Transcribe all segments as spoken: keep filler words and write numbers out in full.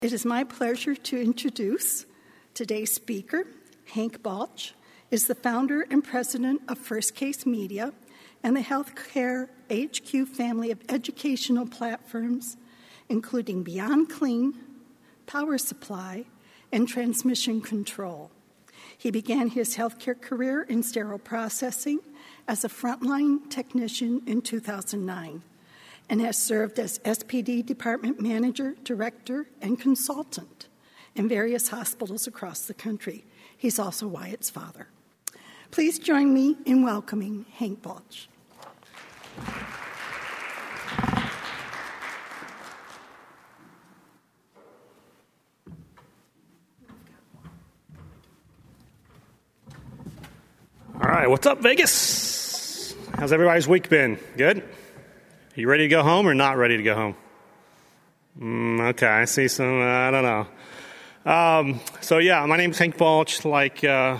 It is my pleasure to introduce today's speaker. Hank Balch is the founder and president of First Case Media and the Healthcare H Q family of educational platforms, including Beyond Clean, Power Supply, and Transmission Control. He began his healthcare career in sterile processing as a frontline technician in two thousand nine and has served as S P D department manager, director, and consultant in various hospitals across the country. He's also Wyatt's father. Please join me in welcoming Hank Balch. All right, what's up, Vegas? How's everybody's week been? Good? Are you ready to go home or not ready to go home? Mm, okay, I see some, uh, I don't know. Um, so, yeah, my name's Hank Balch. Like, uh,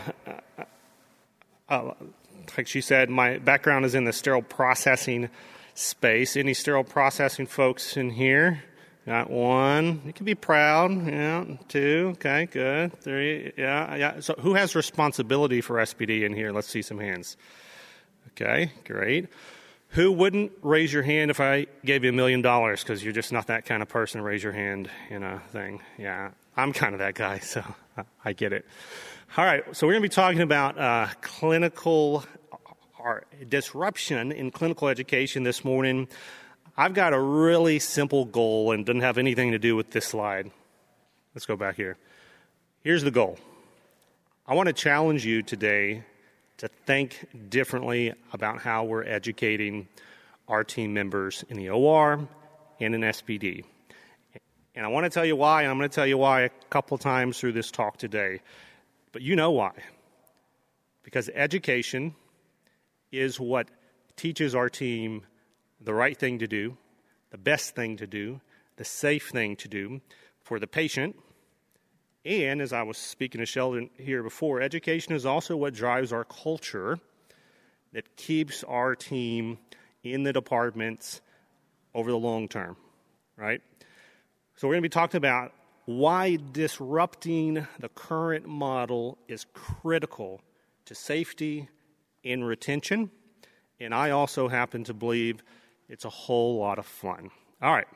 uh, like she said, my background is in the sterile processing space. Any sterile processing folks in here? Got one. You can be proud. Yeah. Two. Okay, good. Three. Yeah. Yeah. So who has responsibility for S P D in here? Let's see some hands. Okay, great. Who wouldn't raise your hand if I gave you a million dollars because you're just not that kind of person? Raise your hand in a thing. Yeah, I'm kind of that guy, so I get it. All right, so we're going to be talking about uh, clinical or disruption in clinical education this morning. I've got a really simple goal and doesn't have anything to do with this slide. Let's go back here. Here's the goal. I want to challenge you today to think differently about how we're educating our team members in the O R and in S P D. And I want to tell you why, and I'm going to tell you why a couple times through this talk today. But you know why. Because education is what teaches our team the right thing to do, the best thing to do, the safe thing to do for the patient. And as I was speaking to Sheldon here before, education is also what drives our culture that keeps our team in the departments over the long term, right? So we're going to be talking about why disrupting the current model is critical to safety and retention. And I also happen to believe it's a whole lot of fun. All right.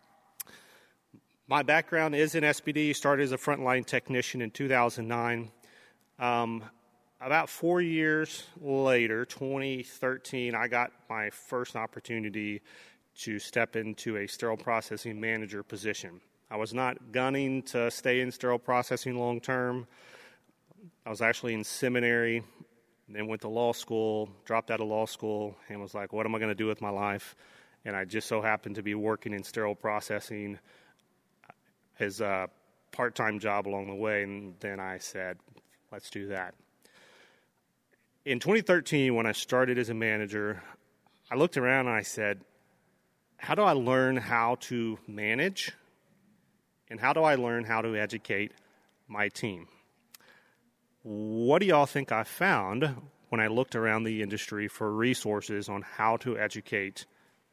My background is in S P D. Started as a frontline technician in two thousand nine. Um, about four years later, twenty thirteen, I got my first opportunity to step into a sterile processing manager position. I was not gunning to stay in sterile processing long term. I was actually in seminary, then went to law school, dropped out of law school, and was like, what am I going to do with my life? And I just so happened to be working in sterile processing as a part-time job along the way, and then I said, let's do that. In twenty thirteen, when I started as a manager, I looked around and I said, how do I learn how to manage, and how do I learn how to educate my team? What do y'all think I found when I looked around the industry for resources on how to educate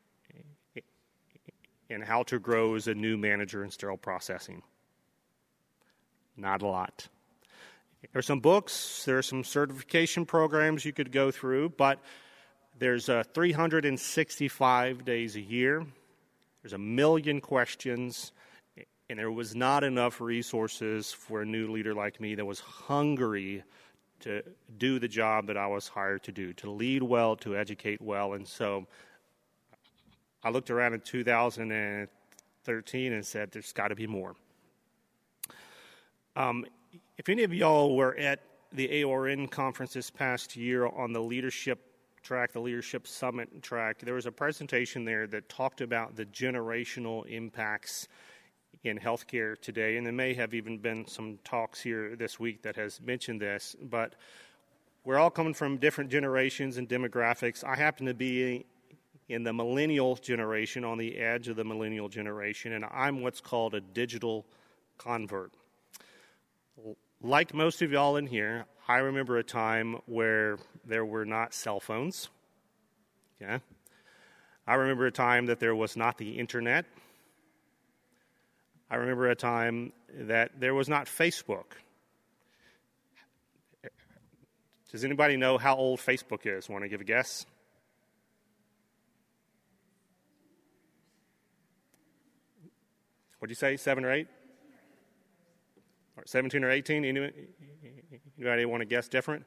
and how to grow as a new manager in sterile processing? Not a lot. There are some books, there are some certification programs you could go through, but there's uh, three hundred sixty-five days a year. There's a million questions, and there was not enough resources for a new leader like me that was hungry to do the job that I was hired to do, to lead well, to educate well. And so I looked around in two thousand thirteen and said, there's got to be more. Um, if any of y'all were at the A O R N conference this past year on the leadership track, the leadership summit track, there was a presentation there that talked about the generational impacts in healthcare today, and there may have even been some talks here this week that has mentioned this, but we're all coming from different generations and demographics. I happen to be in the millennial generation, on the edge of the millennial generation, and I'm what's called a digital convert. Like most of y'all in here, I remember a time where there were not cell phones. Okay? I remember a time that there was not the internet. I remember a time that there was not Facebook. Does anybody know how old Facebook is? Want to give a guess? What'd you say, seven or eight? Or seventeen or eighteen? Anybody want to guess different?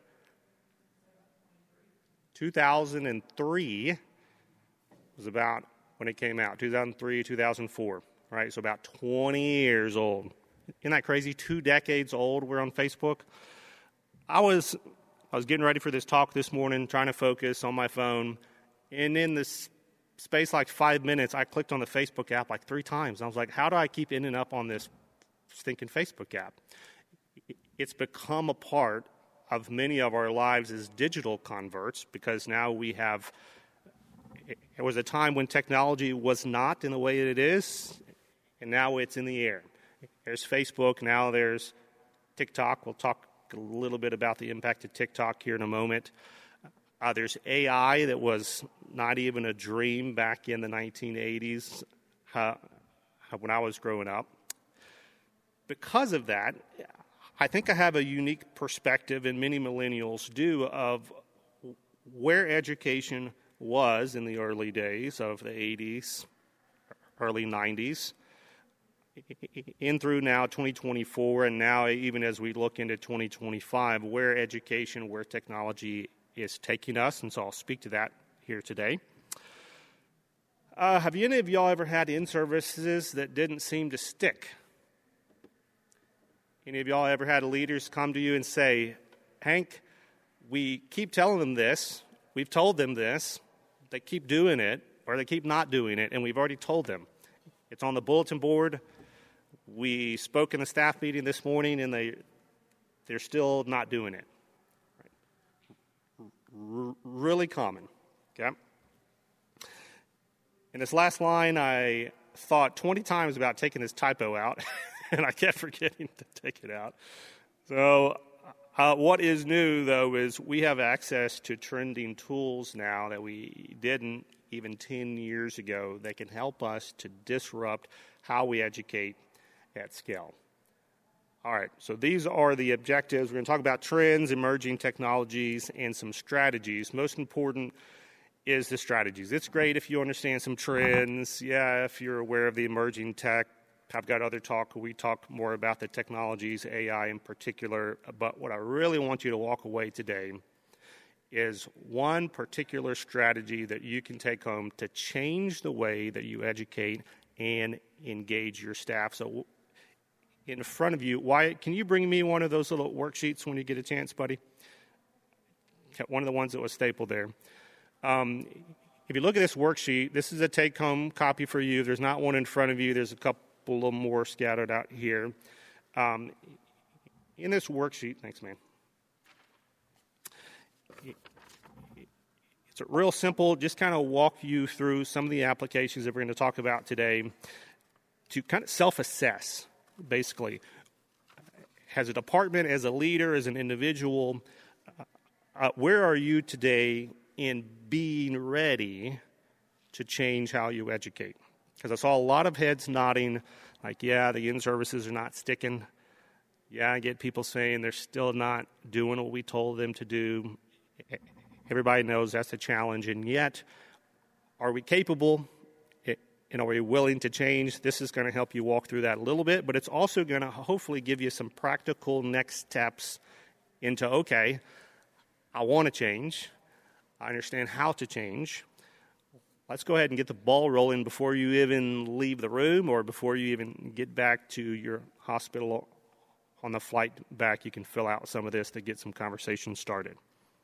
two thousand three was about when it came out, two thousand three, two thousand four, right? So about twenty years old. Isn't that crazy? Two decades old we're on Facebook. I was I was getting ready for this talk this morning, trying to focus on my phone, and in this space like five minutes, I clicked on the Facebook app like three times. I was like, how do I keep ending up on this stinking Facebook app? It's become a part of many of our lives as digital converts because now we have, it was a time when technology was not in the way it is, and now it's in the air. There's Facebook, now there's TikTok. We'll talk a little bit about the impact of TikTok here in a moment. Uh, there's A I that was not even a dream back in the nineteen eighties uh, when I was growing up. Because of that, I think I have a unique perspective, and many millennials do, of where education was in the early days of the eighties, early nineties, in through now twenty twenty-four, and now even as we look into twenty twenty-five, where education, where technology is taking us, and so I'll speak to that here today. Uh, have any of y'all ever had in-services that didn't seem to stick? Any of y'all ever had leaders come to you and say, Hank, we keep telling them this, we've told them this, they keep doing it, or they keep not doing it, and we've already told them. It's on the bulletin board. We spoke in the staff meeting this morning, and they, they're still not doing it. R- really common, okay? In this last line, I thought twenty times about taking this typo out, and I kept forgetting to take it out. So uh, what is new, though, is we have access to trending tools now that we didn't even ten years ago that can help us to disrupt how we educate at scale. All right, so these are the objectives. We're going to talk about trends, emerging technologies, and some strategies. Most important is the strategies. It's great if you understand some trends. Yeah, if you're aware of the emerging tech. I've got other talk. We talk more about the technologies, A I in particular. But what I really want you to walk away today is one particular strategy that you can take home to change the way that you educate and engage your staff. So in front of you, Wyatt, can you bring me one of those little worksheets when you get a chance, buddy? One of the ones that was stapled there. Um, if you look at this worksheet, this is a take-home copy for you. There's not one in front of you. There's a couple a little more scattered out here. Um, in this worksheet, thanks, man. It's a real simple, just kind of walk you through some of the applications that we're going to talk about today to kind of self-assess, basically. As a department, as a leader, as an individual, uh, where are you today in being ready to change how you educate? Because I saw a lot of heads nodding, like, yeah, the in-services are not sticking. Yeah, I get people saying they're still not doing what we told them to do. Everybody knows that's a challenge, and yet, are we capable, and are we willing to change? This is going to help you walk through that a little bit, but it's also going to hopefully give you some practical next steps into, okay, I want to change. I understand how to change. Let's go ahead and get the ball rolling before you even leave the room or before you even get back to your hospital on the flight back. You can fill out some of this to get some conversation started.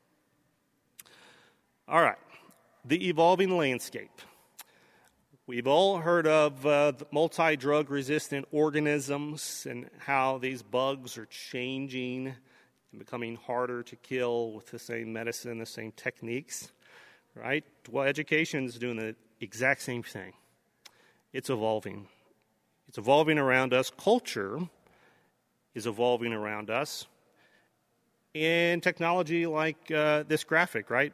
All right, the evolving landscape. We've all heard of uh, multi-drug resistant organisms and how these bugs are changing and becoming harder to kill with the same medicine, the same techniques. Right? Well, education is doing the exact same thing. It's evolving. It's evolving around us. Culture is evolving around us. And technology like uh, this graphic, right?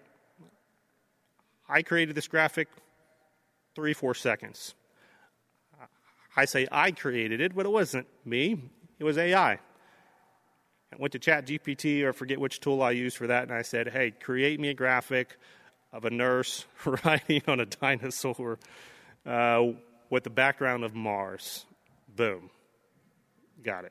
I created this graphic three, four seconds. I say I created it, but it wasn't me. It was A I. I went to ChatGPT, or forget which tool I used for that, and I said, hey, create me a graphic of a nurse riding on a dinosaur uh, with the background of Mars. Boom. Got it.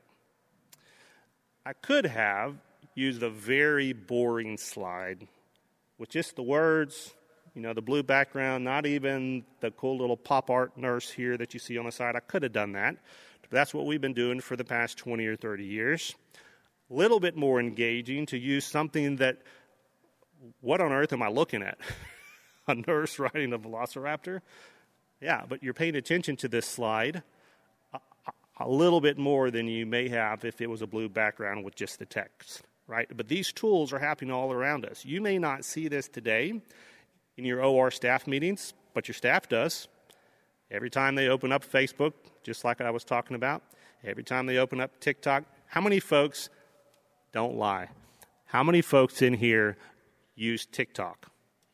I could have used a very boring slide with just the words, you know, the blue background, not even the cool little pop art nurse here that you see on the side. I could have done that. But that's what we've been doing for the past twenty or thirty years. A little bit more engaging to use something that, what on earth am I looking at? A nurse riding a velociraptor? Yeah, but you're paying attention to this slide a, a little bit more than you may have if it was a blue background with just the text, right? But these tools are happening all around us. You may not see this today in your O R staff meetings, but your staff does. Every time they open up Facebook, just like I was talking about, every time they open up TikTok, how many folks, don't lie, how many folks in here use TikTok?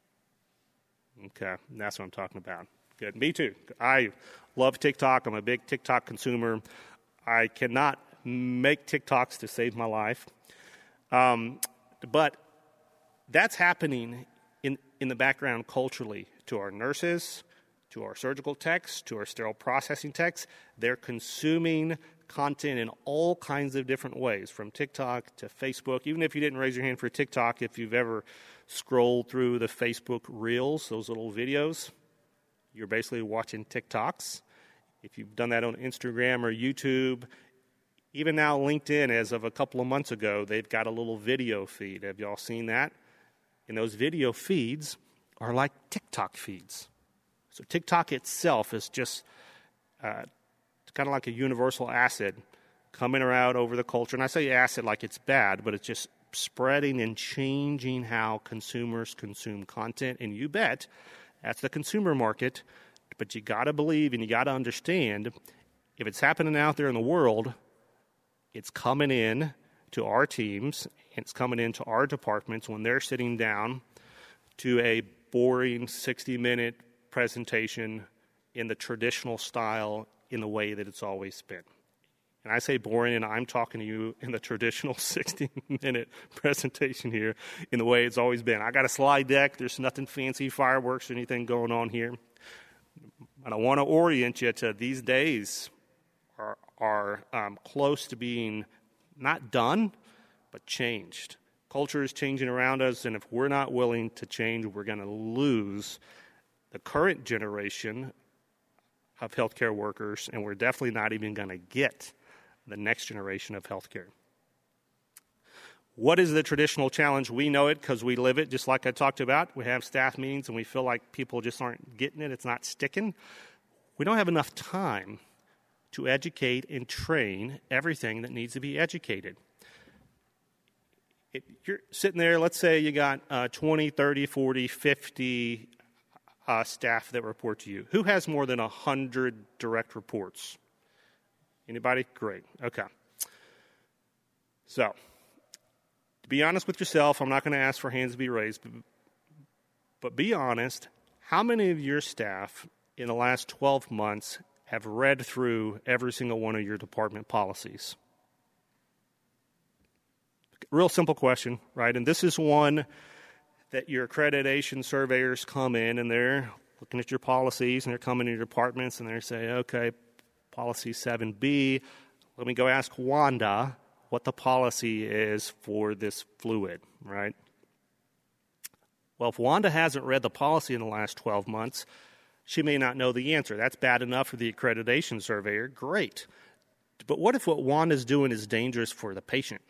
Okay, that's what I'm talking about. Good. Me too. I love TikTok. I'm a big TikTok consumer. I cannot make TikToks to save my life. Um, but that's happening in, in the background culturally to our nurses, to our surgical techs, to our sterile processing techs. They're consuming content in all kinds of different ways, from TikTok to Facebook. Even if you didn't raise your hand for TikTok, if you've ever scrolled through the Facebook Reels, those little videos, you're basically watching TikToks. If you've done that on Instagram or YouTube, even now LinkedIn, as of a couple of months ago, they've got a little video feed. Have y'all seen that? And those video feeds are like TikTok feeds. So TikTok itself is just uh, kind of like a universal acid coming around over the culture. And I say acid like it's bad, but it's just spreading and changing how consumers consume content. And you bet, that's the consumer market. But you got to believe and you got to understand, if it's happening out there in the world, it's coming in to our teams, and it's coming into our departments when they're sitting down to a boring sixty-minute presentation in the traditional style in the way that it's always been. And I say boring, and I'm talking to you in the traditional sixty-minute presentation here in the way it's always been. I got a slide deck. There's nothing fancy, fireworks or anything going on here. And I want to orient you to these days are, are um, close to being not done, but changed. Culture is changing around us, and if we're not willing to change, we're going to lose the current generation of healthcare workers, and we're definitely not even going to get the next generation of healthcare. What is the traditional challenge? We know it because we live it, just like I talked about. We have staff meetings, and we feel like people just aren't getting it. It's not sticking. We don't have enough time to educate and train everything that needs to be educated. It, you're sitting there, let's say you got uh, twenty, thirty, forty, fifty uh, staff that report to you. Who has more than one hundred direct reports? Anybody? Great. Okay. So, to be honest with yourself, I'm not going to ask for hands to be raised, but, but be honest, how many of your staff in the last twelve months have read through every single one of your department policies? Real simple question, right? And this is one that your accreditation surveyors come in and they're looking at your policies and they're coming to your departments and they're saying, okay, policy seven B, let me go ask Wanda what the policy is for this fluid, right? Well, if Wanda hasn't read the policy in the last twelve months, she may not know the answer. That's bad enough for the accreditation surveyor. Great. But what if what Wanda's doing is dangerous for the patient?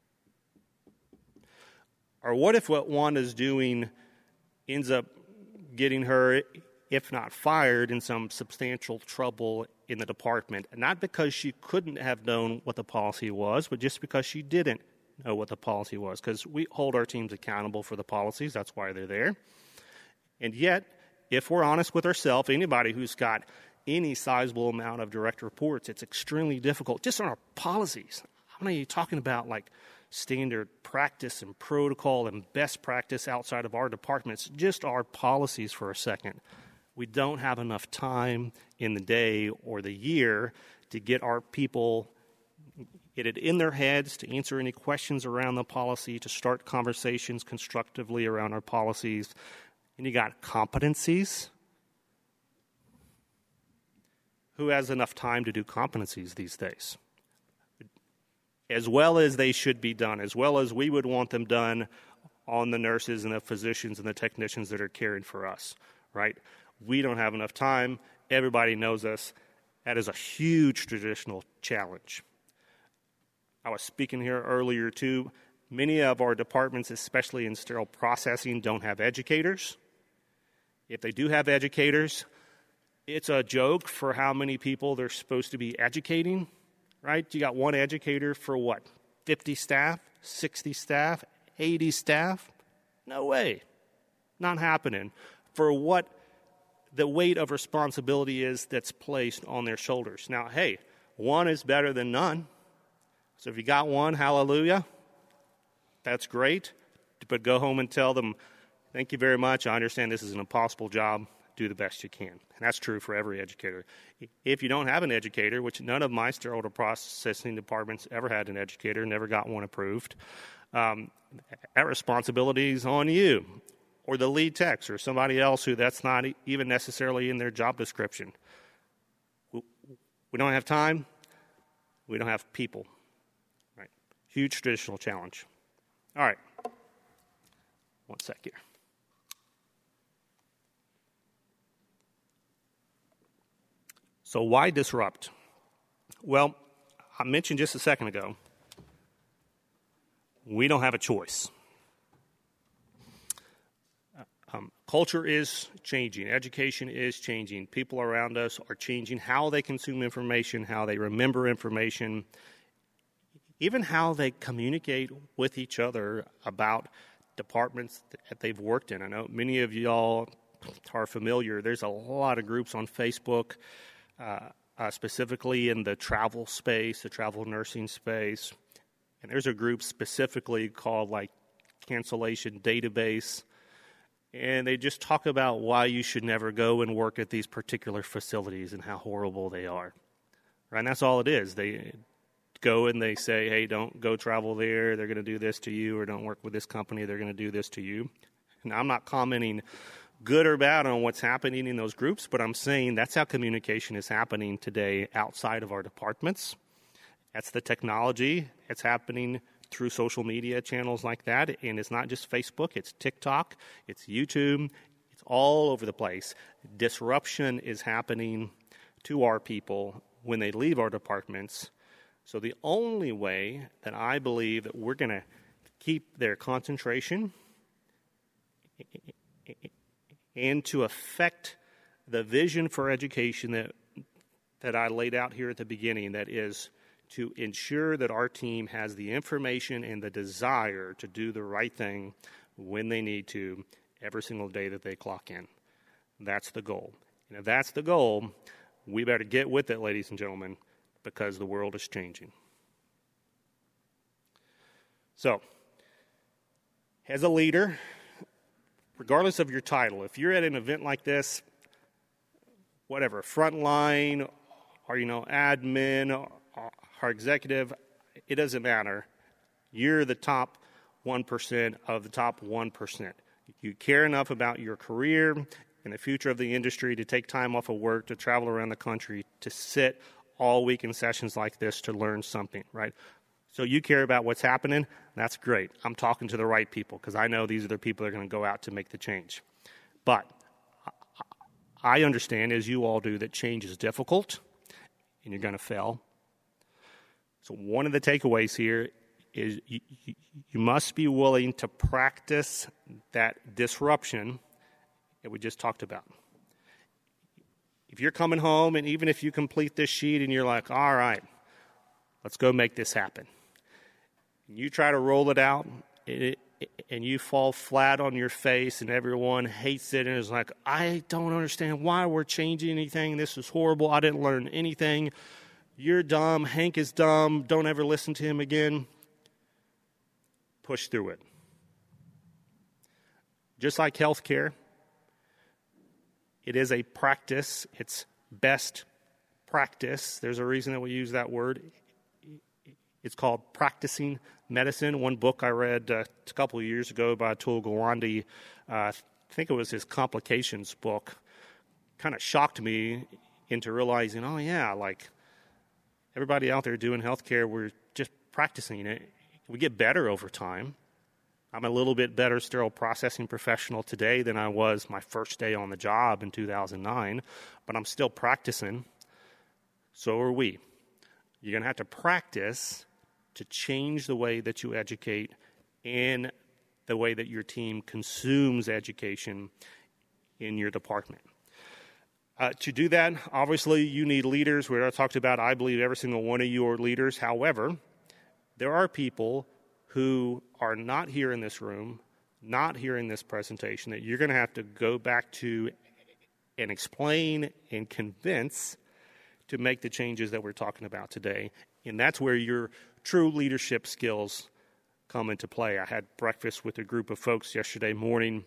Or what if what Wanda's doing ends up getting her, if not fired, in some substantial trouble in the department? Not because she couldn't have known what the policy was, but just because she didn't know what the policy was. Because we hold our teams accountable for the policies. That's why they're there. And yet, if we're honest with ourselves, anybody who's got any sizable amount of direct reports, it's extremely difficult. Just on our policies. How many are you talking about, like, standard practice and protocol and best practice outside of our departments, just our policies for a second. We don't have enough time in the day or the year to get our people, get it in their heads, to answer any questions around the policy, to start conversations constructively around our policies. And you got competencies. Who has enough time to do competencies these days? As well as they should be done, as well as we would want them done on the nurses and the physicians and the technicians that are caring for us, right? We don't have enough time. Everybody knows us. That is a huge traditional challenge. I was speaking here earlier, too. Many of our departments, especially in sterile processing, don't have educators. If they do have educators, it's a joke for how many people they're supposed to be educating, right? You got one educator for what, fifty staff, sixty staff, eighty staff? No way. Not happening. For what the weight of responsibility is that's placed on their shoulders. Now, hey, one is better than none. So if you got one, hallelujah, that's great. But go home and tell them, thank you very much. I understand this is an impossible job. Do the best you can. And that's true for every educator. If you don't have an educator, which none of my sterile processing departments ever had an educator, never got one approved, um, that responsibility is on you or the lead techs or somebody else who that's not even necessarily in their job description. We don't have time. We don't have people. Right? Huge traditional challenge. All right. One sec here. So why disrupt? Well, I mentioned just a second ago, we don't have a choice. Um, culture is changing. Education is changing. People around us are changing how they consume information, how they remember information, even how they communicate with each other about departments that they've worked in. I know many of y'all are familiar. There's a lot of groups on Facebook, uh, uh, specifically in the travel space, the travel nursing space. And there's a group specifically called like Cancellation Database. And they just talk about why you should never go and work at these particular facilities and how horrible they are. Right? And that's all it is. They go and they say, hey, don't go travel there. They're going to do this to you. Or don't work with this company. They're going to do this to you. Now, I'm not commenting good or bad on what's happening in those groups, but I'm saying that's how communication is happening today outside of our departments. That's the technology. It's happening through social media channels like that, and it's not just Facebook, it's TikTok, it's YouTube, it's all over the place. Disruption is happening to our people when they leave our departments. So the only way that I believe that we're going to keep their concentration and to affect the vision for education that that I laid out here at the beginning, that is to ensure that our team has the information and the desire to do the right thing when they need to every single day that they clock in. That's the goal. And if that's the goal, we better get with it, ladies and gentlemen, because the world is changing. So, as a leader, regardless of your title, if you're at an event like this, whatever, frontline, or, you know, admin, or, or executive, it doesn't matter. You're the top one percent of the top one percent. You care enough about your career and the future of the industry to take time off of work, to travel around the country, to sit all week in sessions like this to learn something, right? So you care about what's happening, that's great. I'm talking to the right people because I know these are the people that are going to go out to make the change. But I understand, as you all do, that change is difficult and you're going to fail. So one of the takeaways here is you, you, you must be willing to practice that disruption that we just talked about. If you're coming home and even if you complete this sheet and you're like, all right, let's go make this happen. And you try to roll it out it, it, and you fall flat on your face and everyone hates it and is like, I don't understand why we're changing anything. This is horrible. I didn't learn anything. You're dumb. Hank is dumb. Don't ever listen to him again. Push through it. Just like healthcare, It is a practice. It's best practice. There's a reason that we use that word. It's called practicing medicine. One book I read uh, a couple of years ago by Atul Gawande, uh, I think it was his Complications book, kind of shocked me into realizing, oh yeah, like everybody out there doing healthcare, we're just practicing it. We get better over time. I'm a little bit better sterile processing professional today than I was my first day on the job in two thousand nine, but I'm still practicing. So are we. You're going to have to practice to change the way that you educate and the way that your team consumes education in your department. Uh, to do that, obviously, you need leaders. We already talked about, I believe, every single one of you are leaders. However, there are people who are not here in this room, not here in this presentation, that you're going to have to go back to and explain and convince to make the changes that we're talking about today. And that's where your true leadership skills come into play. I had breakfast with a group of folks yesterday morning.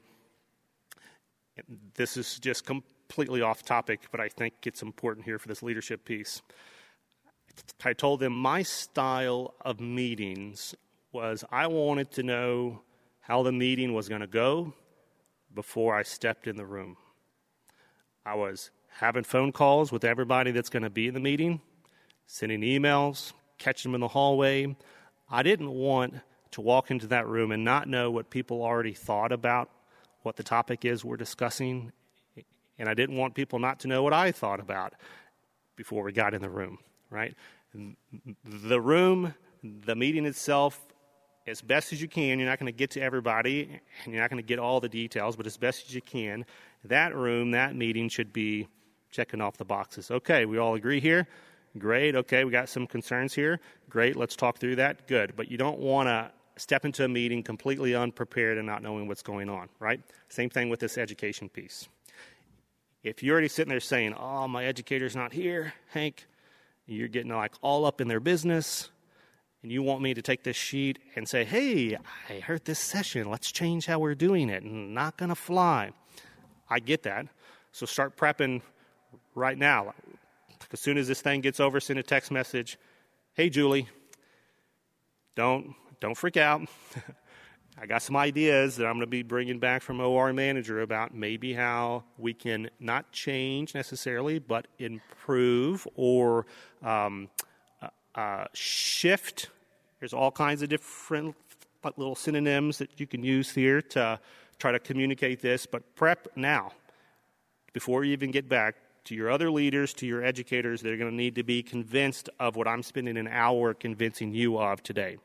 This is just completely off topic, but I think it's important here for this leadership piece. I told them my style of meetings was I wanted to know how the meeting was going to go before I stepped in the room. I was having phone calls with everybody that's going to be in the meeting, sending emails, catching them in the hallway. I didn't want to walk into that room and not know what people already thought about what the topic is we're discussing, and I didn't want people not to know what I thought about before we got in the room, right? The room, the meeting itself, as best as you can, you're not going to get to everybody, and you're not going to get all the details, but as best as you can, that room, that meeting should be checking off the boxes. Okay, we all agree here? Great. Okay, we got some concerns here. Great, let's talk through that. Good. But you don't want to step into a meeting completely unprepared and not knowing what's going on, right? Same thing with this education piece. If you're already sitting there saying, oh, my educator's not here, Hank, you're getting like all up in their business, and you want me to take this sheet and say, hey, I heard this session, let's change how we're doing it, and not going to fly. I get that. So start prepping right now. As soon as this thing gets over, send a text message, hey, Julie, don't don't freak out. I got some ideas that I'm going to be bringing back from O R Manager about maybe how we can not change necessarily, but improve or um, uh, uh, shift. There's all kinds of different little synonyms that you can use here to try to communicate this, but prep now before you even get back to your other leaders, to your educators. They're going to need to be convinced of what I'm spending an hour convincing you of today.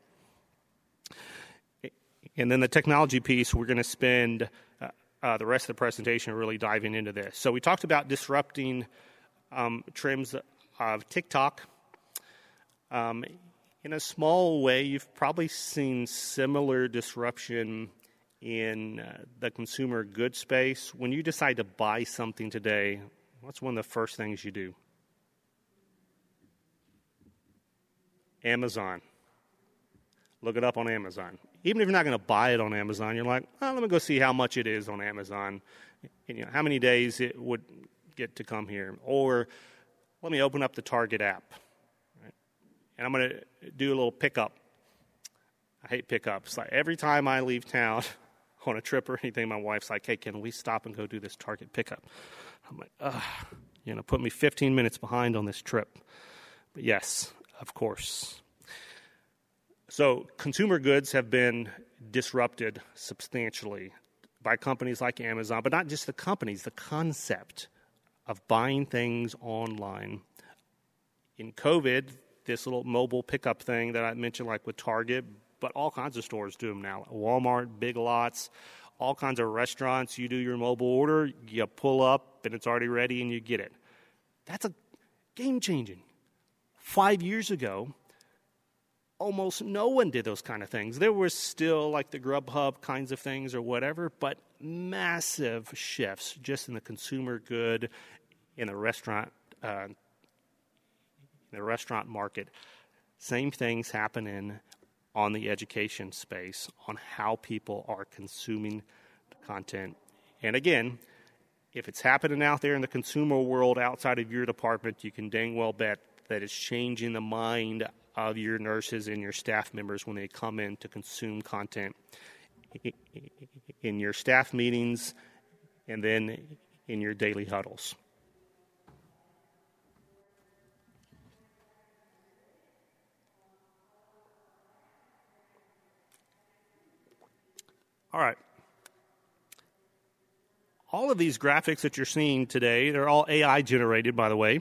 And then the technology piece, we're going to spend uh, uh, the rest of the presentation really diving into this. So we talked about disrupting um, trends of TikTok. Um, in a small way, you've probably seen similar disruption in uh, the consumer goods space. When you decide to buy something today, what's one of the first things you do? Amazon. Look it up on Amazon. Even if you're not going to buy it on Amazon, you're like, oh, let me go see how much it is on Amazon, and, you know, how many days it would get to come here. Or let me open up the Target app, right? And I'm going to do a little pickup. I hate pickups. Like every time I leave town on a trip or anything, my wife's like, hey, can we stop and go do this Target pickup? I'm like, ugh, you know, put me fifteen minutes behind on this trip. But yes, of course. So consumer goods have been disrupted substantially by companies like Amazon, but not just the companies, the concept of buying things online. In COVID, this little mobile pickup thing that I mentioned, like with Target, but all kinds of stores do them now. Walmart, Big Lots, all kinds of restaurants. You do your mobile order, you pull up, and it's already ready, and you get it. That's a game-changing. Five years ago, almost no one did those kind of things. There was still like the Grubhub kinds of things or whatever, but massive shifts just in the consumer good, in the restaurant, uh, in the restaurant market. Same things happening on the education space, on how people are consuming content. And again, if it's happening out there in the consumer world outside of your department, you can dang well bet that it's changing the mind of your nurses and your staff members when they come in to consume content in your staff meetings and then in your daily huddles. All right. All of these graphics that you're seeing today, they're all A I generated, by the way. You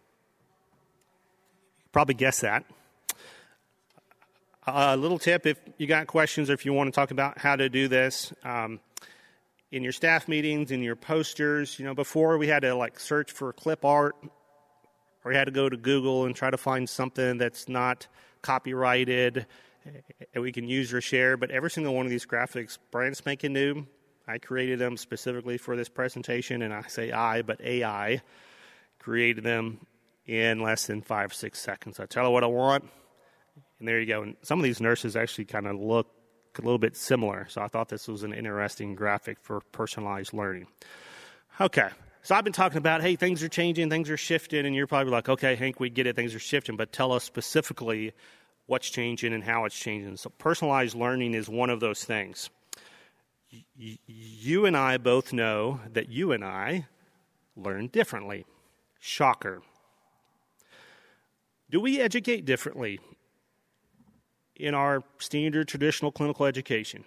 probably guessed that. A uh, little tip, if you got questions or if you want to talk about how to do this, um, in your staff meetings, in your posters, you know, before we had to like search for clip art, or we had to go to Google and try to find something that's not copyrighted and we can use or share, but every single one of these graphics, brand spanking new. I created them specifically for this presentation, and I say I, but A I created them in less than five, six seconds. I tell her what I want, and there you go. And some of these nurses actually kind of look a little bit similar, so I thought this was an interesting graphic for personalized learning. Okay, so I've been talking about, hey, things are changing, things are shifting, and you're probably like, okay, Hank, we get it, things are shifting, but tell us specifically what's changing and how it's changing. So personalized learning is one of those things. Y- you and I both know that you and I learn differently. Shocker. Do we educate differently in our standard traditional clinical education?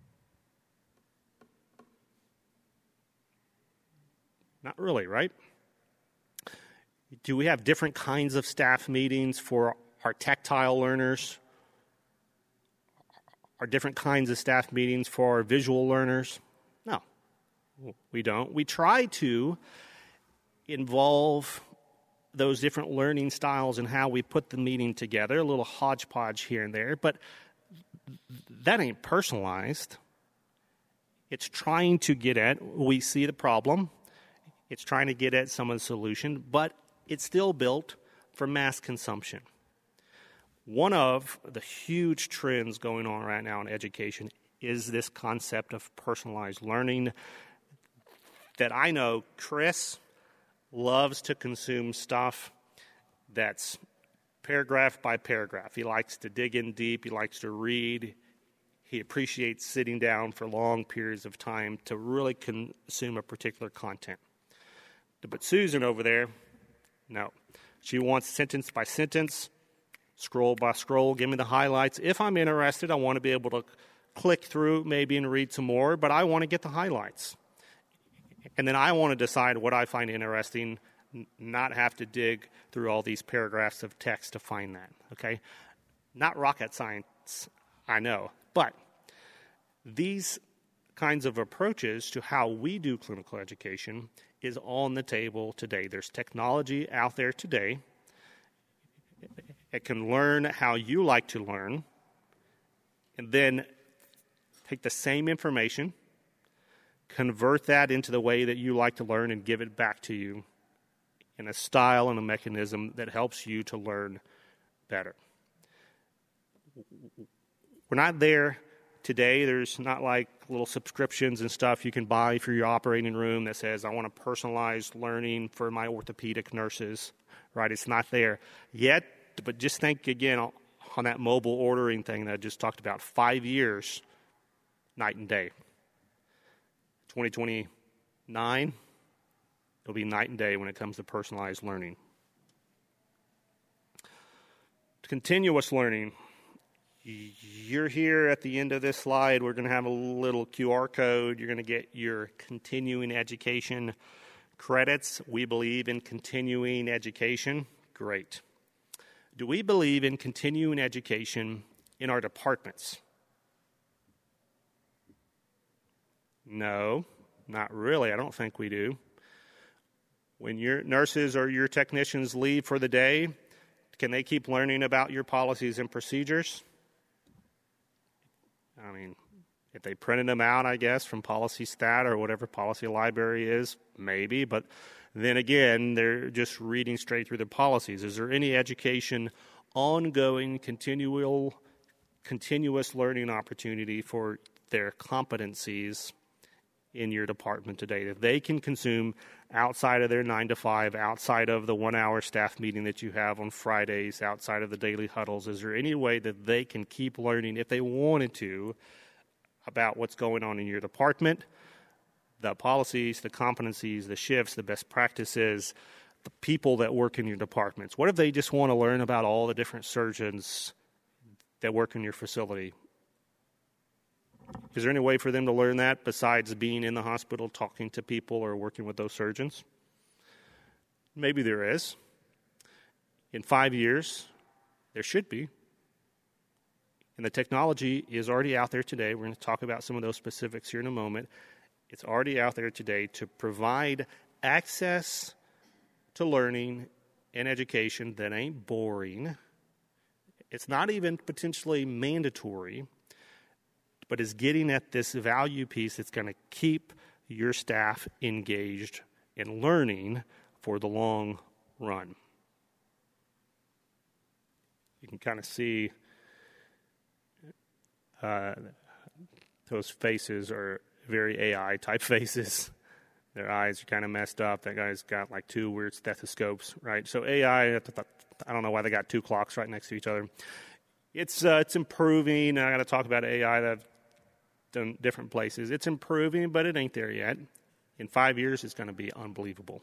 Not really, right? Do we have different kinds of staff meetings for our tactile learners? Are different kinds of staff meetings for our visual learners? No, we don't. We try to involve those different learning styles and how we put the meeting together, a little hodgepodge here and there, but that ain't personalized. It's trying to get at, we see the problem, it's trying to get at some of the solution, but it's still built for mass consumption. One of the huge trends going on right now in education is this concept of personalized learning that I know Chris loves to consume stuff that's paragraph by paragraph. He likes to dig in deep. He likes to read. He appreciates sitting down for long periods of time to really consume a particular content. But Susan over there, no. She wants sentence by sentence, scroll by scroll, give me the highlights. If I'm interested, I want to be able to click through maybe and read some more, but I want to get the highlights. And then I want to decide what I find interesting, not have to dig through all these paragraphs of text to find that, okay? Not rocket science, I know, but these kinds of approaches to how we do clinical education is on the table today. There's technology out there today. It can learn how you like to learn, and then take the same information, convert that into the way that you like to learn, and give it back to you in a style and a mechanism that helps you to learn better. We're not there today. There's not like little subscriptions and stuff you can buy for your operating room that says, I want to personalize learning for my orthopedic nurses, right? It's not there yet, but just think again on that mobile ordering thing that I just talked about. Five years, night and day. twenty twenty-nine, it'll be night and day when it comes to personalized learning. Continuous learning. You're here at the end of this slide. We're going to have a little Q R code. You're going to get your continuing education credits. We believe in continuing education. Great. Do we believe in continuing education in our departments? No, not really. I don't think we do. When your nurses or your technicians leave for the day, can they keep learning about your policies and procedures? I mean, if they printed them out, I guess, from Policy Stat or whatever policy library is, maybe. But then again, they're just reading straight through the policies. Is there any education, ongoing, continual, continuous learning opportunity for their competencies in your department today that they can consume outside of their nine to five, outside of the one-hour staff meeting that you have on Fridays, outside of the daily huddles? Is there any way that they can keep learning, if they wanted to, about what's going on in your department, the policies, the competencies, the shifts, the best practices, the people that work in your departments? What if they just want to learn about all the different surgeons that work in your facility? Is there any way for them to learn that besides being in the hospital, talking to people, or working with those surgeons? Maybe there is. In five years, there should be. And the technology is already out there today. We're going to talk about some of those specifics here in a moment. It's already out there today to provide access to learning and education that ain't boring. It's not even potentially mandatory, but is getting at this value piece that's going to keep your staff engaged in learning for the long run. You can kind of see uh, those faces are very A I-type faces. Their eyes are kind of messed up. That guy's got like two weird stethoscopes, right? So A I, I don't know why they got two clocks right next to each other. It's uh, it's improving. I got to talk about A I that I've done different places. It's improving, but it ain't there yet. In five years, it's going to be unbelievable.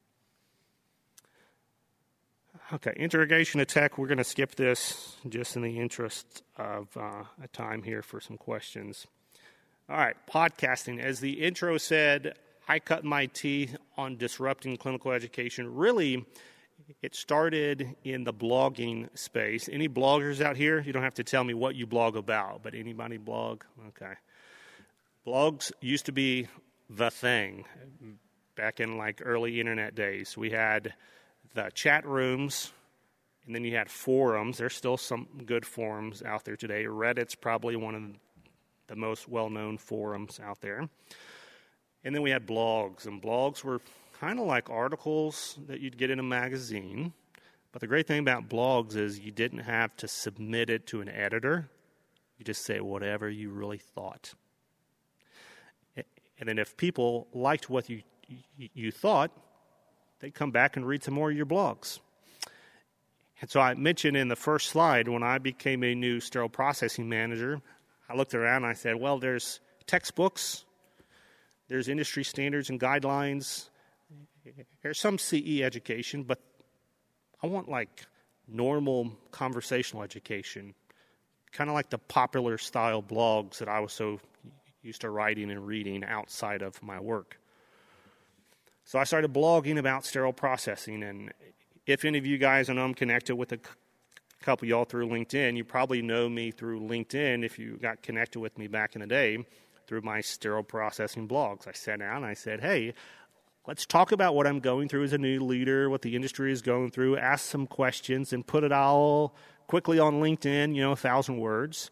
Okay, interrogation of tech. We're going to skip this just in the interest of uh, a time here for some questions. All right, podcasting. As the intro said, I cut my teeth on disrupting clinical education. Really, it started in the blogging space. Any bloggers out here? You don't have to tell me what you blog about, but anybody blog? Okay. Blogs used to be the thing back in like early internet days. We had the chat rooms, and then you had forums. There's still some good forums out there today. Reddit's probably one of the most well-known forums out there. And then we had blogs, and blogs were kind of like articles that you'd get in a magazine. But the great thing about blogs is you didn't have to submit it to an editor. You just say whatever you really thought. And then if people liked what you you thought, they'd come back and read some more of your blogs. And so I mentioned in the first slide, when I became a new sterile processing manager, I looked around and I said, well, there's textbooks, there's industry standards and guidelines, there's some C E education, but I want like normal conversational education, kind of like the popular style blogs that I was so used to writing and reading outside of my work. So I started blogging about sterile processing, and if any of you guys, I know I'm connected with a couple of y'all through LinkedIn, you probably know me through LinkedIn if you got connected with me back in the day through my sterile processing blogs. I sat down and I said, hey, let's talk about what I'm going through as a new leader, what the industry is going through, ask some questions, and put it all quickly on LinkedIn, you know, a thousand words.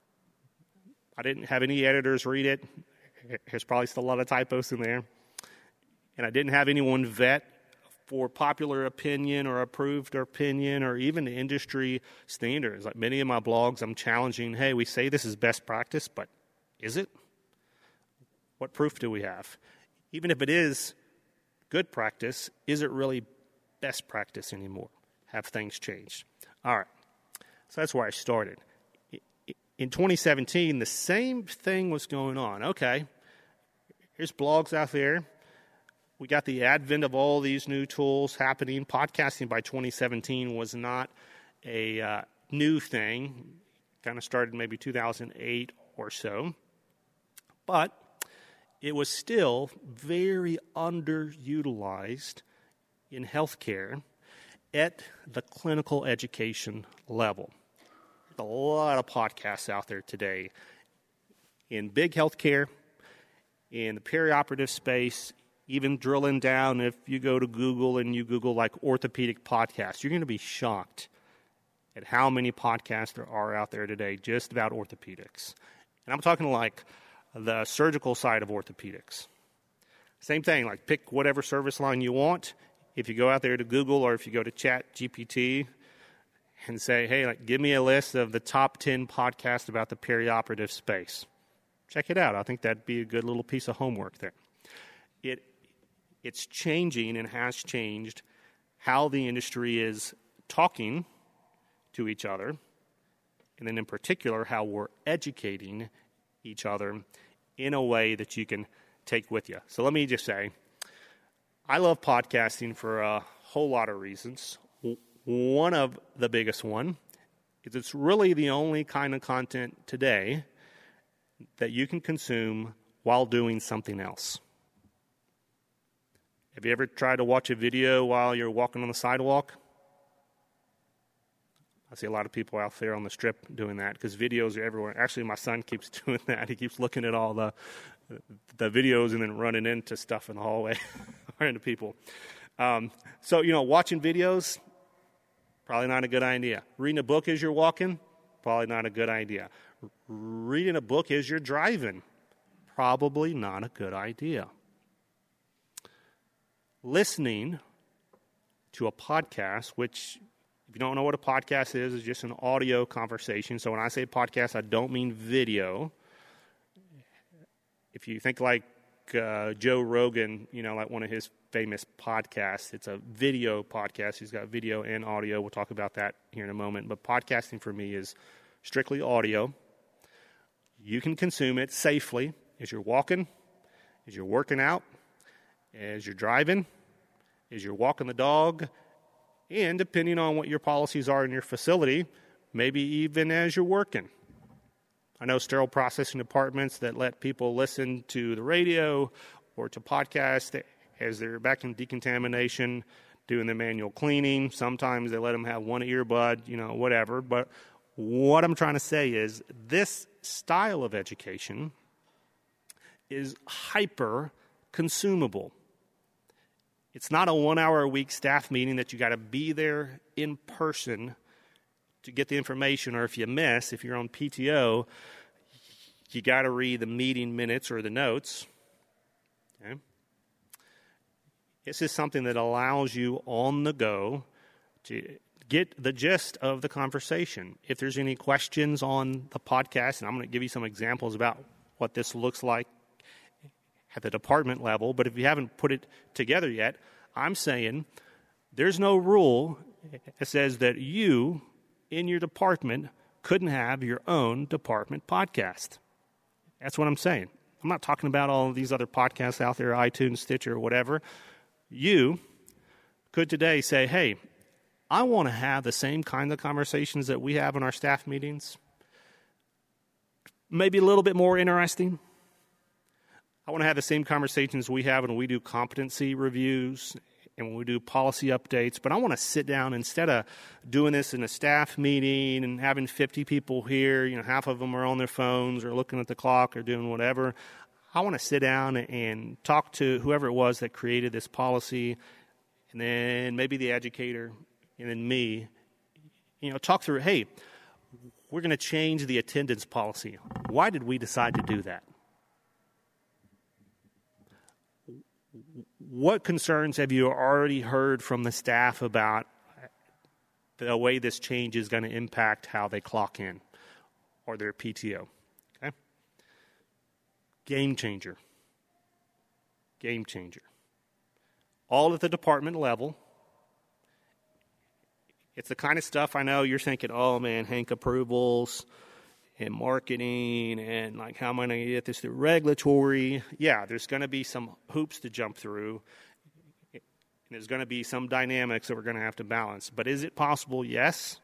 I didn't have any editors read it. There's probably still a lot of typos in there. And I didn't have anyone vet for popular opinion or approved opinion or even the industry standards. Like many of my blogs, I'm challenging, hey, we say this is best practice, but is it? What proof do we have? Even if it is good practice, is it really best practice anymore? Have things changed? All right. So that's where I started. In twenty seventeen, the same thing was going on. Okay, here's blogs out there. We got the advent of all these new tools happening. Podcasting by twenty seventeen was not a uh, new thing. Kind of started maybe two thousand eight or so. But it was still very underutilized in healthcare at the clinical education level. There's a lot of podcasts out there today in big healthcare, in the perioperative space, even drilling down. If you go to Google and you Google like orthopedic podcasts, you're going to be shocked at how many podcasts there are out there today just about orthopedics. And I'm talking like the surgical side of orthopedics. Same thing, like pick whatever service line you want. If you go out there to Google or if you go to Chat G P T and say, hey, like, give me a list of the top ten podcasts about the perioperative space. Check it out. I think that'd be a good little piece of homework there. it it's changing and has changed how the industry is talking to each other, and then in particular how we're educating each other in a way that you can take with you. So let me just say, I love podcasting for a whole lot of reasons. One of the biggest one is it's really the only kind of content today that you can consume while doing something else. Have you ever tried to watch a video while you're walking on the sidewalk? I see a lot of people out there on the strip doing that because videos are everywhere. Actually, my son keeps doing that. He keeps looking at all the the videos and then running into stuff in the hallway or into people. Um, so, you know, watching videos, probably not a good idea. Reading a book as you're walking, probably not a good idea. Reading a book as you're driving, probably not a good idea. Listening to a podcast, which, if you don't know what a podcast is, is just an audio conversation. So when I say podcast, I don't mean video. If you think like uh, Joe Rogan, you know, like one of his famous podcasts, it's a video podcast. He's got video and audio. We'll talk about that here in a moment. But podcasting for me is strictly audio. You can consume it safely as you're walking, as you're working out, as you're driving, as you're walking the dog, and depending on what your policies are in your facility, maybe even as you're working. I know sterile processing departments that let people listen to the radio or to podcasts as they're back in decontamination, doing the manual cleaning. Sometimes they let them have one earbud, you know, whatever. But what I'm trying to say is this style of education is hyper consumable. It's not a one-hour-a-week staff meeting that you got to be there in person to get the information, or if you miss, if you're on P T O, you got to read the meeting minutes or the notes. Okay? This is something that allows you on the go to get the gist of the conversation. If there's any questions on the podcast, and I'm going to give you some examples about what this looks like at the department level, but if you haven't put it together yet, I'm saying there's no rule that says that you in your department couldn't have your own department podcast. That's what I'm saying. I'm not talking about all of these other podcasts out there, iTunes, Stitcher, whatever. You could today say, hey, I want to have the same kind of conversations that we have in our staff meetings, maybe a little bit more interesting. I want to have the same conversations we have when we do competency reviews and when we do policy updates, but I want to sit down instead of doing this in a staff meeting and having fifty people here, you know, half of them are on their phones or looking at the clock or doing whatever. I want to sit down and talk to whoever it was that created this policy, and then maybe the educator, and then me, you know, talk through, hey, we're going to change the attendance policy. Why did we decide to do that? What concerns have you already heard from the staff about the way this change is going to impact how they clock in or their P T O? Okay? Game changer. Game changer. All at the department level. It's the kind of stuff I know you're thinking, oh man, Hank, approvals and marketing and like how am I going to get this through regulatory? Yeah, there's going to be some hoops to jump through. And there's going to be some dynamics that we're going to have to balance. But is it possible? Yes.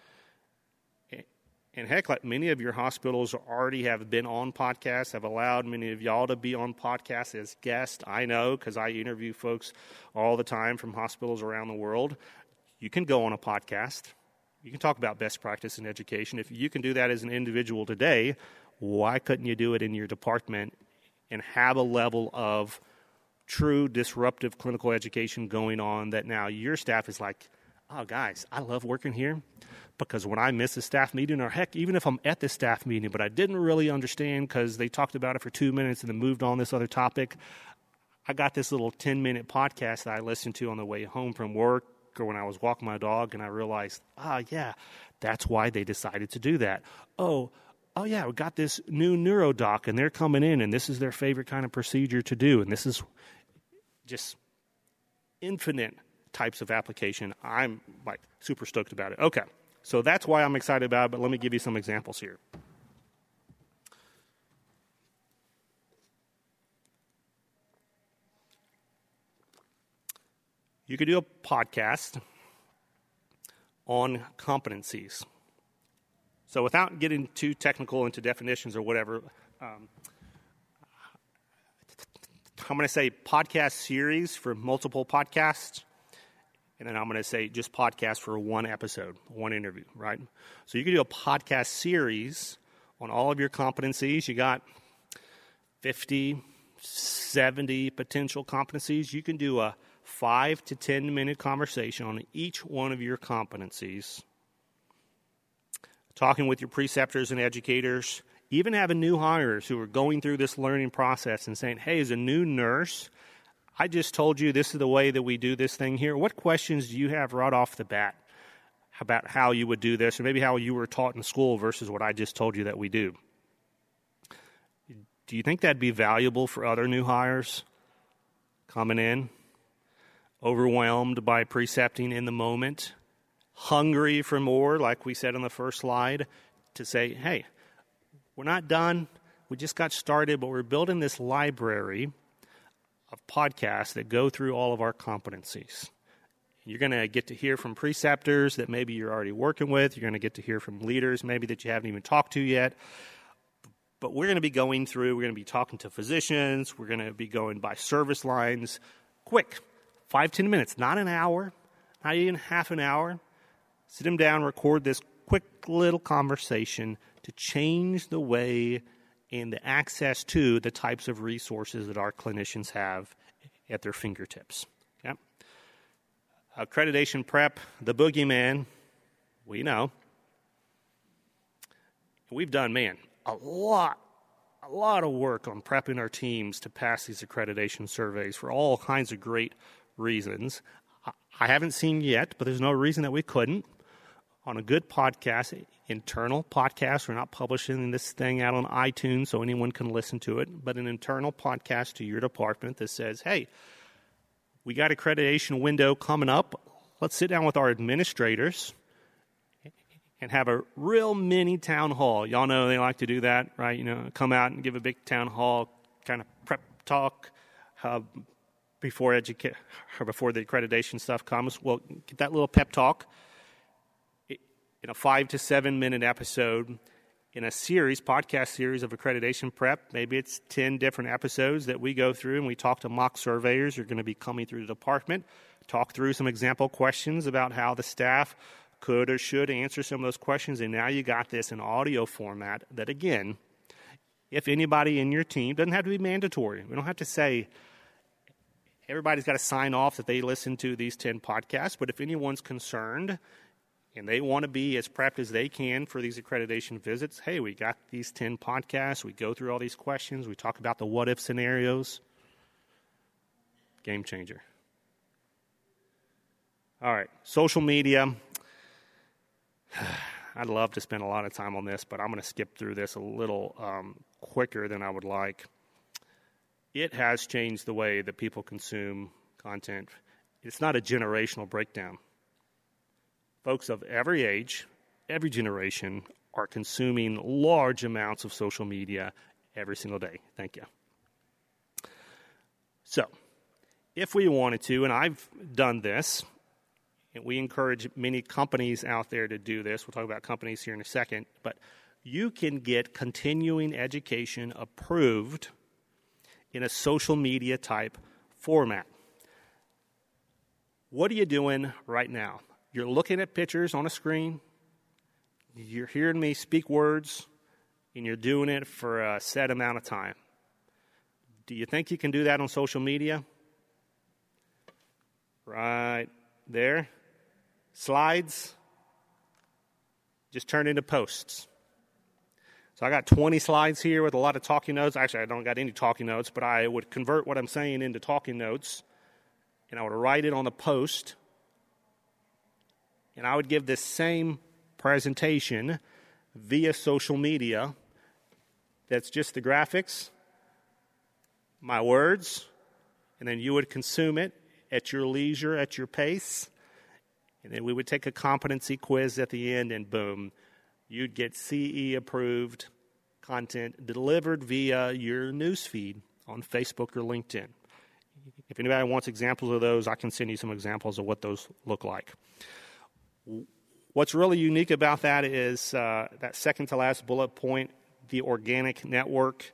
And heck, like many of your hospitals already have been on podcasts, have allowed many of y'all to be on podcasts as guests. I know because I interview folks all the time from hospitals around the world. You can go on a podcast. You can talk about best practice in education. If you can do that as an individual today, why couldn't you do it in your department and have a level of true disruptive clinical education going on that now your staff is like, oh, guys, I love working here because when I miss a staff meeting, or heck, even if I'm at the staff meeting, but I didn't really understand because they talked about it for two minutes and then moved on this other topic, I got this little ten-minute podcast that I listened to on the way home from work or when I was walking my dog, and I realized, ah, yeah, that's why they decided to do that. Oh, oh yeah, we got this new neurodoc, and they're coming in, and this is their favorite kind of procedure to do, and this is, just infinite types of application. I'm like super stoked about it. Okay, so that's why I'm excited about it, but let me give you some examples here. You could do a podcast on competencies. So without getting too technical into definitions or whatever, um, I'm going to say podcast series for multiple podcasts, and then I'm going to say just podcast for one episode, one interview, right? So you could do a podcast series on all of your competencies. You got fifty, seventy potential competencies. You can do a five to ten minute conversation on each one of your competencies, talking with your preceptors and educators, even having new hires who are going through this learning process and saying, hey, as a new nurse, I just told you this is the way that we do this thing here. What questions do you have right off the bat about how you would do this, or maybe how you were taught in school versus what I just told you that we do? Do you think that'd be valuable for other new hires coming in, overwhelmed by precepting in the moment, hungry for more, like we said on the first slide, to say, hey, we're not done. We just got started, but we're building this library of podcasts that go through all of our competencies. You're going to get to hear from preceptors that maybe you're already working with. You're going to get to hear from leaders maybe that you haven't even talked to yet. But we're going to be going through, we're going to be talking to physicians. We're going to be going by service lines. Quick, five, ten minutes, not an hour, not even half an hour. Sit them down, record this quick little conversation to change the way and the access to the types of resources that our clinicians have at their fingertips. Okay? Accreditation prep, the boogeyman, we know. We've done, man, a lot, a lot of work on prepping our teams to pass these accreditation surveys for all kinds of great reasons. I haven't seen yet, but there's no reason that we couldn't. On a good podcast, internal podcast, we're not publishing this thing out on iTunes so anyone can listen to it, but an internal podcast to your department that says, hey, we got accreditation window coming up. Let's sit down with our administrators and have a real mini town hall. Y'all know they like to do that, right? You know, come out and give a big town hall kind of prep talk uh, before educa- or before the accreditation stuff comes. Well, get that little pep talk in a five to seven minute episode in a series, podcast series of accreditation prep. Maybe it's ten different episodes that we go through and we talk to mock surveyors who are going to be coming through the department, talk through some example questions about how the staff could or should answer some of those questions. And now you got this in audio format that, again, if anybody in your team, doesn't have to be mandatory. We don't have to say everybody's got to sign off that they listen to these ten podcasts, but if anyone's concerned and they want to be as prepped as they can for these accreditation visits, hey, we got these ten podcasts. We go through all these questions. We talk about the what-if scenarios. Game changer. All right, social media. I'd love to spend a lot of time on this, but I'm going to skip through this a little um, quicker than I would like. It has changed the way that people consume content. It's not a generational breakdown. Folks of every age, every generation, are consuming large amounts of social media every single day. Thank you. So, if we wanted to, and I've done this, and we encourage many companies out there to do this. We'll talk about companies here in a second, but you can get continuing education approved in a social media type format. What are you doing right now? You're looking at pictures on a screen, you're hearing me speak words, and you're doing it for a set amount of time. Do you think you can do that on social media? Right there. Slides just turn into posts. So I got twenty slides here with a lot of talking notes. Actually, I don't got any talking notes, but I would convert what I'm saying into talking notes, and I would write it on a post. And I would give this same presentation via social media. That's just the graphics, my words, and then you would consume it at your leisure, at your pace, and then we would take a competency quiz at the end, and boom, you'd get C E approved content delivered via your newsfeed on Facebook or LinkedIn. If anybody wants examples of those, I can send you some examples of what those look like. What's really unique about that is uh, that second to last bullet point, the organic network.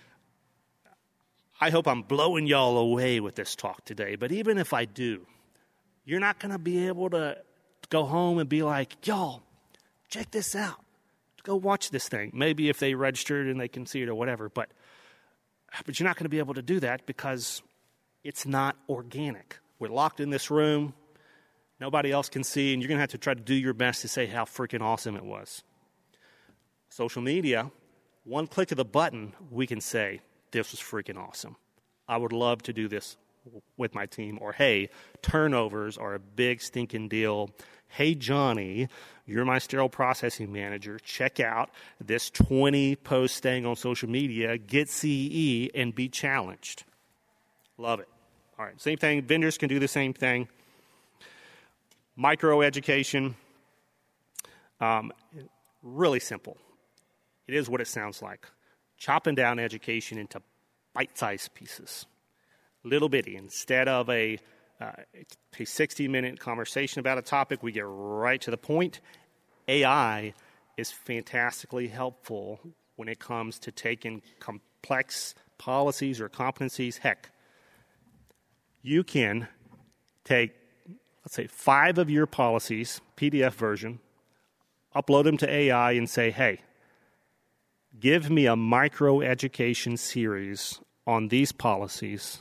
I hope I'm blowing y'all away with this talk today, but even if I do, you're not going to be able to go home and be like, y'all, check this out. Go watch this thing. Maybe if they registered and they can see it or whatever, but but you're not going to be able to do that because it's not organic. We're locked in this room. Nobody else can see, and you're going to have to try to do your best to say how freaking awesome it was. Social media, one click of the button, we can say, this was freaking awesome. I would love to do this with my team. Or, hey, turnovers are a big stinking deal. Hey, Johnny, you're my sterile processing manager. Check out this twenty post thing on social media. Get C E and be challenged. Love it. All right, same thing. Vendors can do the same thing. Micro education, um, really simple. It is what it sounds like. Chopping down education into bite-sized pieces. Little bitty. Instead of a uh, a sixty-minute conversation about a topic, we get right to the point. A I is fantastically helpful when it comes to taking complex policies or competencies. Heck, you can take, let's say, five of your policies, P D F version, upload them to A I and say, hey, give me a micro education series on these policies,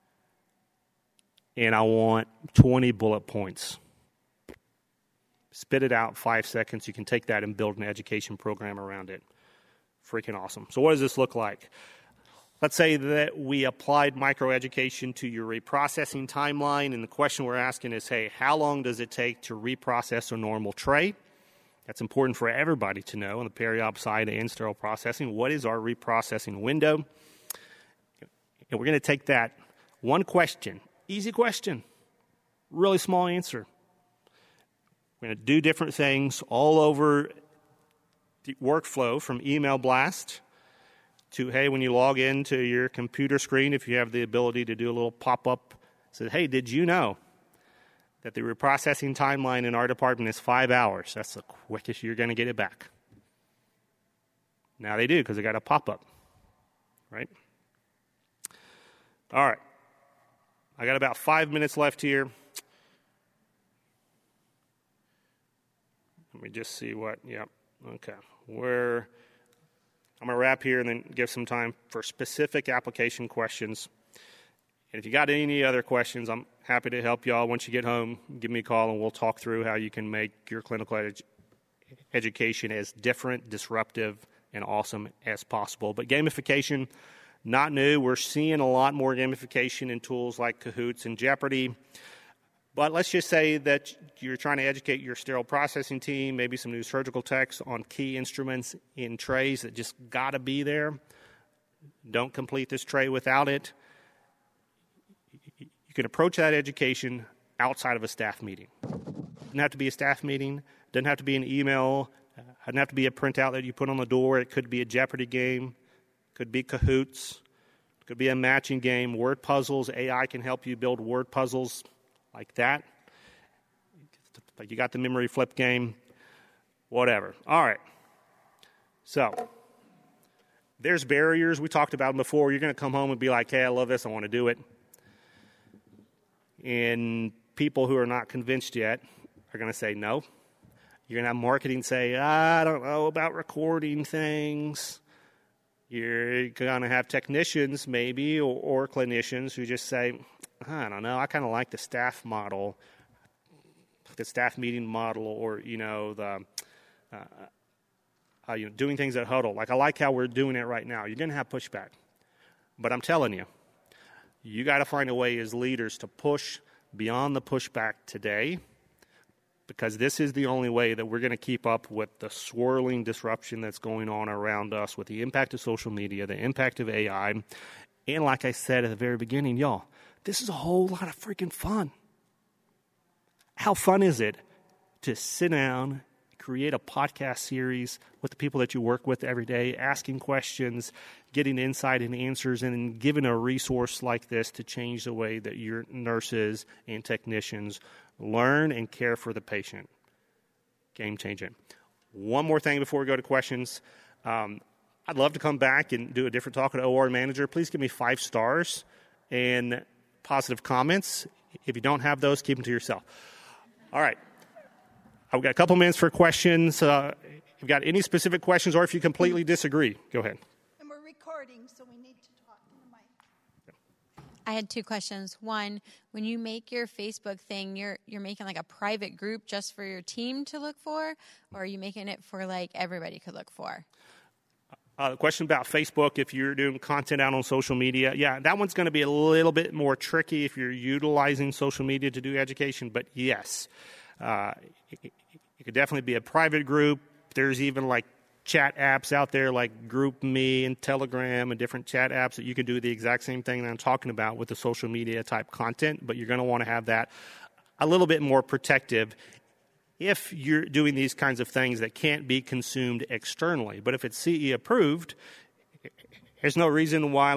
and I want twenty bullet points. Spit it out, five seconds. You can take that and build an education program around it. Freaking awesome. So what does this look like? Let's say that we applied microeducation to your reprocessing timeline, and the question we're asking is, hey, how long does it take to reprocess a normal tray? That's important for everybody to know on the peri-op side and sterile processing. What is our reprocessing window? And we're going to take that one question, easy question, really small answer. We're going to do different things all over the workflow, from email blast to, hey, when you log into your computer screen, if you have the ability to do a little pop-up, says, hey, did you know that the reprocessing timeline in our department is five hours? That's the quickest you're going to get it back. Now they do, because they got a pop-up, right? All right. I got about five minutes left here. Let me just see what, yep, okay. We're, I'm going to wrap here and then give some time for specific application questions. And if you got any other questions, I'm happy to help y'all. Once you get home, give me a call and we'll talk through how you can make your clinical edu- education as different, disruptive, and awesome as possible. But gamification, not new. We're seeing a lot more gamification in tools like Kahoots and Jeopardy. But let's just say that you're trying to educate your sterile processing team, maybe some new surgical techs on key instruments in trays that just got to be there. Don't complete this tray without it. You can approach that education outside of a staff meeting. Doesn't have to be a staff meeting. Doesn't have to be an email. Doesn't have to be a printout that you put on the door. It could be a Jeopardy game. Could be Kahoots. Could be a matching game. Word puzzles. A I can help you build word puzzles like that. Like you got the memory flip game. Whatever. All right. So there's barriers. We talked about them before. You're going to come home and be like, hey, I love this. I want to do it. And people who are not convinced yet are going to say no. You're going to have marketing say, I don't know about recording things. You're going to have technicians maybe or, or clinicians who just say, I don't know, I kind of like the staff model, the staff meeting model, or, you know, the uh, uh, you know, doing things at huddle. Like, I like how we're doing it right now. You're going to have pushback. But I'm telling you, you got to find a way as leaders to push beyond the pushback today, because this is the only way that we're going to keep up with the swirling disruption that's going on around us with the impact of social media, the impact of A I, and like I said at the very beginning, y'all, This is a whole lot of freaking fun. How fun is it to sit down, create a podcast series with the people that you work with every day, asking questions, getting insight and answers, and then giving a resource like this to change the way that your nurses and technicians learn and care for the patient? Game changing. One more thing before we go to questions. Um, I'd love to come back and do a different talk at O R Manager. Please give me five stars and positive comments. If you don't have those, keep them to yourself. All right. I've got a couple minutes for questions. Uh, if you've got any specific questions or if you completely disagree, go ahead. And we're recording, so we need to talk in the mic. I had two questions. One, when you make your Facebook thing, you're you're making like a private group just for your team to look for, or are you making it for like everybody could look for? Uh, the question about Facebook, if you're doing content out on social media, yeah, that one's going to be a little bit more tricky if you're utilizing social media to do education, but yes. Uh, it, it could definitely be a private group. There's even like chat apps out there like GroupMe and Telegram and different chat apps that you can do the exact same thing that I'm talking about with the social media type content, but you're going to want to have that a little bit more protective if you're doing these kinds of things that can't be consumed externally. But if it's C E approved, there's no reason why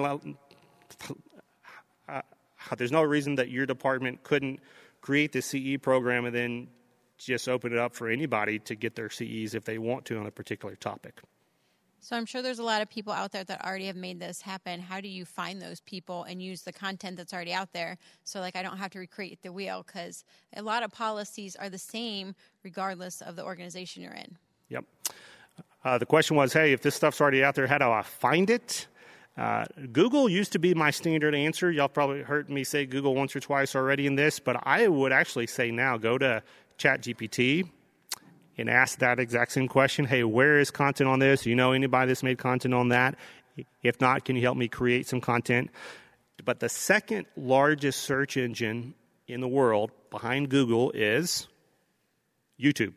uh, there's no reason that your department couldn't create the C E program and then just open it up for anybody to get their C Es if they want to on a particular topic. So I'm sure there's a lot of people out there that already have made this happen. How do you find those people and use the content that's already out there so like I don't have to recreate the wheel? Because a lot of policies are the same regardless of the organization you're in. Yep. Uh, the question was, hey, if this stuff's already out there, how do I find it? Uh, Google used to be my standard answer. Y'all probably heard me say Google once or twice already in this, but I would actually say now go to ChatGPT and ask that exact same question. Hey, where is content on this? Do you know anybody that's made content on that? If not, can you help me create some content? But the second largest search engine in the world behind Google is YouTube.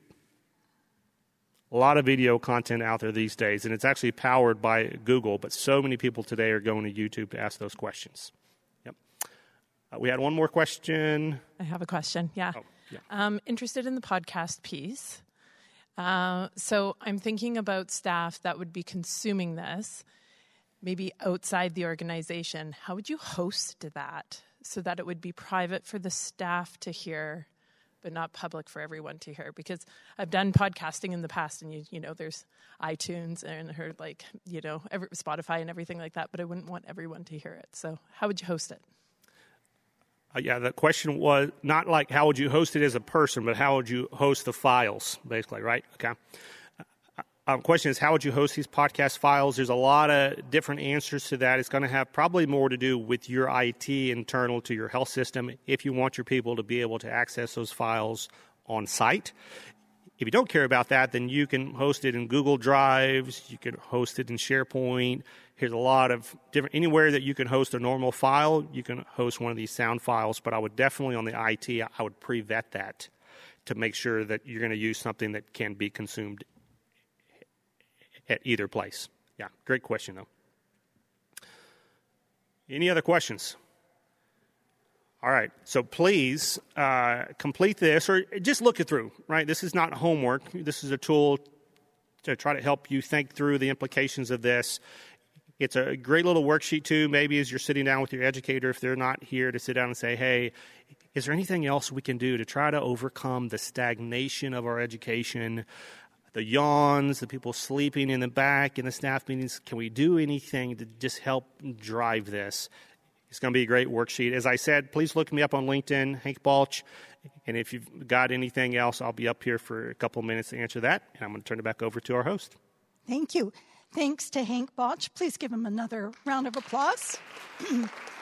A lot of video content out there these days, and it's actually powered by Google, but so many people today are going to YouTube to ask those questions. Yep. Uh, we had one more question. I have a question, yeah. Oh, yeah. Um, interested in the podcast piece. Uh, so I'm thinking about staff that would be consuming this, maybe outside the organization. How would you host that so that it would be private for the staff to hear, but not public for everyone to hear? Because I've done podcasting in the past, and you you know, there's iTunes and heard like, you know, every, Spotify and everything like that, but I wouldn't want everyone to hear it. So how would you host it? Uh, yeah, the question was not like how would you host it as a person, but how would you host the files, basically, right? Okay. Uh, uh, question is, how would you host these podcast files? There's a lot of different answers to that. It's going to have probably more to do with your I T internal to your health system if you want your people to be able to access those files on site. If you don't care about that, then you can host it in Google Drives. You can host it in SharePoint. Here's a lot of different, anywhere that you can host a normal file, you can host one of these sound files. But I would definitely, on the I T, I would pre-vet that to make sure that you're going to use something that can be consumed at either place. Yeah, great question, though. Any other questions? All right, so please uh, complete this or just look it through, right? This is not homework. This is a tool to try to help you think through the implications of this. It's a great little worksheet, too, maybe as you're sitting down with your educator, if they're not here, to sit down and say, hey, is there anything else we can do to try to overcome the stagnation of our education, the yawns, the people sleeping in the back in the staff meetings? Can we do anything to just help drive this? It's going to be a great worksheet. As I said, please look me up on LinkedIn, Hank Balch. And if you've got anything else, I'll be up here for a couple of minutes to answer that. And I'm going to turn it back over to our host. Thank you. Thanks to Hank Balch. Please give him another round of applause.